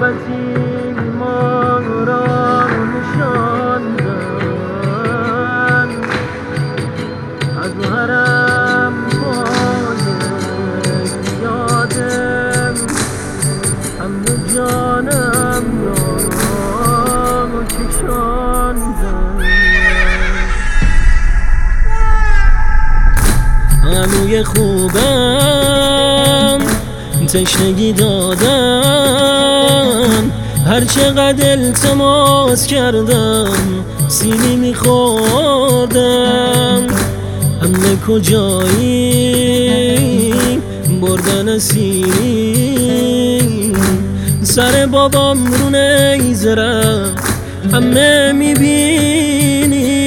قیامتی ما را نشاندن، از حرم باید یادم همه جانم را کشاندن. عموی خوبم تشنگی دادن، هر چقدر التماس کردم سینی میخوردم. همه کجایی بردن اسیری، سر بابام رو نیزرم همه میبینی.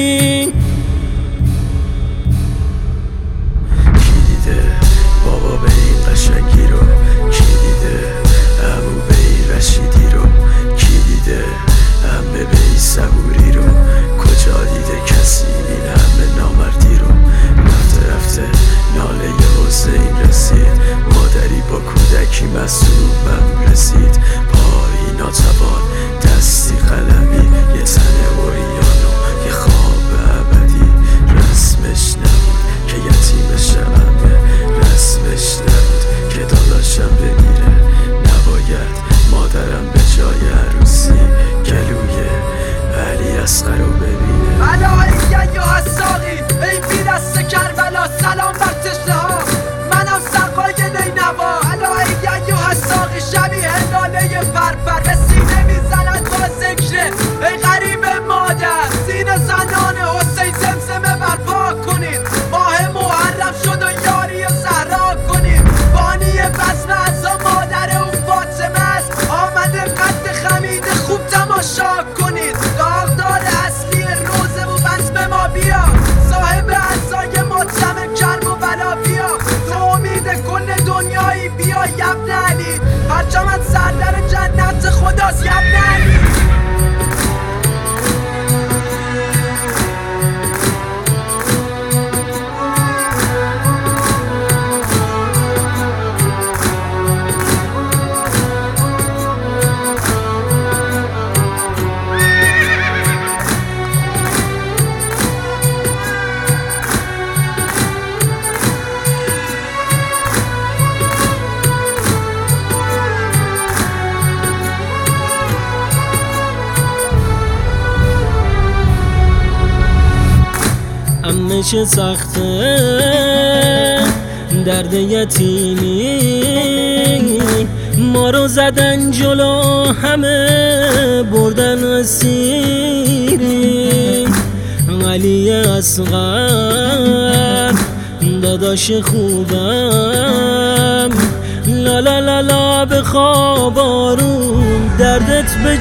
بابا به این قشنگی رو کی دیده؟ عمو به این رشیدی رو کی دیده؟ عمه به این صبوری رو کجا دیده کسی این همه نامردی رو؟ رفته رفته ناله حسین رسید، مادری با کودکی مسئوبم رسید. پایی ناتوان دستی قلمی، یه تن اوریان و یه خواب ابدی. رسمش نبود که یتیمش همه، رسمش نبود که داداشم بمیره. نباید مادرم به جای عروسی گلوی علی اصغر رو ببینه. علایک ایها الساقی، ای بی دست کربلا سلام بر تشنه ها، منم سقای نینوا. علایک ایها الساقی شبیه لاله پرپر به سینه میزند با ذکره. ای غریب مادر سینه زنان حسین زمزمه برپا کنید. ماه محرم شد و یاری زهرا کنید. بانی بزم ازا مادر او فاطمه است، آمده قد خمید خوب تماشا کنید. داغدار اصلی روزه و بزم ما بیا، صاحب اعضای مطعم کرب و بلا بیا. تو امید کل دنیایی بیا یبن علی، پرچمت سردر جنت خداست یبن علی. همه چه سخته درد یتیمی، ما رو زدن جلو همه بردن اسیری. علی اصغر داداش خوبم، لا لا لا لا به خواب آروم دردت به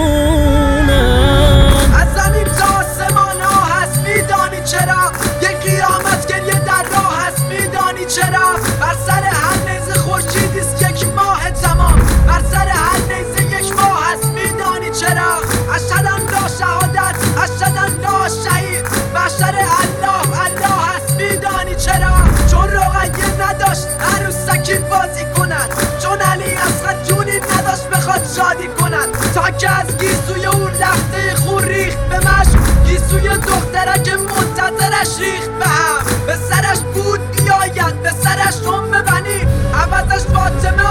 جونم. از زمین تا آسمان ها هست میدانی چرا؟ یک قیامت گریه در راه هست میدانی چرا؟ بر سر هر نیزه خورشیدیست یک ماه تمام، بر سر هر نیزه یک ماه هست میدانی چرا؟ اشهد ان لا شهادت، اشهد ان لا شهید، محشر الله الله هست میدانی چرا؟ چون رقیه نداشت عروسکی بازی کنند، چون علی اصغر جونی نداشت بخواد شادی کنند، تا که از گیسوی اون لخته خون ریخت به مشک، گیسوی دخترک منتظرش ریخت به هم. به سرش بود بیاید، به سرش بنی، عوضش فاطمه